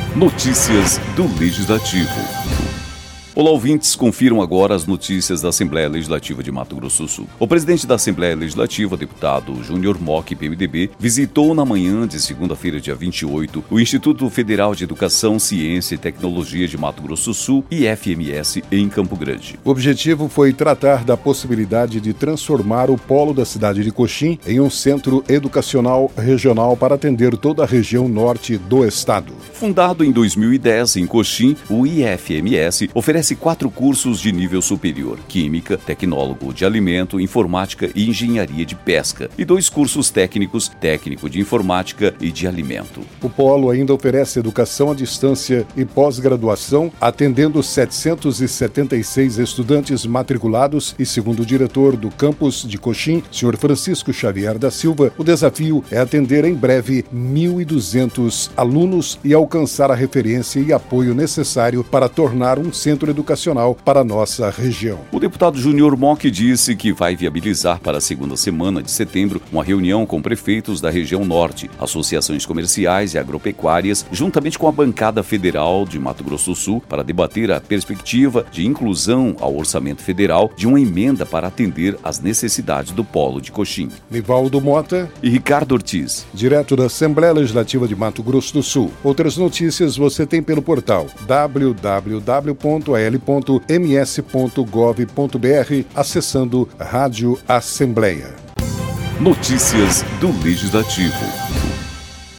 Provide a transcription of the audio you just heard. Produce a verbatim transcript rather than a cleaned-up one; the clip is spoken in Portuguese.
Notícias do Legislativo. Olá, ouvintes, confiram agora as notícias da Assembleia Legislativa de Mato Grosso do Sul. O presidente da Assembleia Legislativa, deputado Júnior Mock, P M D B, visitou na manhã de segunda-feira, dia vinte e oito, o Instituto Federal de Educação, Ciência e Tecnologia de Mato Grosso do Sul, I F M S, em Campo Grande. O objetivo foi tratar da possibilidade de transformar o polo da cidade de Coxim em um centro educacional regional para atender toda a região norte do estado. Fundado em dois mil e dez em Coxim, o I F M S oferece quatro cursos de nível superior: Química, Tecnólogo de Alimento, Informática e Engenharia de Pesca, e dois cursos técnicos: Técnico de Informática e de Alimento. O polo ainda oferece educação à distância e pós-graduação, atendendo setecentos e setenta e seis estudantes matriculados e, segundo o diretor do campus de Coxim, senhor Francisco Xavier da Silva, o desafio é atender em breve mil e duzentos alunos e alcançar a referência e apoio necessário para tornar um centro educacional para a nossa região. O deputado Júnior Mock disse que vai viabilizar para a segunda semana de setembro uma reunião com prefeitos da região norte, associações comerciais e agropecuárias, juntamente com a bancada federal de Mato Grosso do Sul, para debater a perspectiva de inclusão ao orçamento federal de uma emenda para atender às necessidades do polo de Coxim. Nivaldo Mota e Ricardo Ortiz, direto da Assembleia Legislativa de Mato Grosso do Sul. Outras notícias você tem pelo portal w w w ponto a l ponto m s ponto gov ponto b r, acessando Rádio Assembleia. Notícias do Legislativo.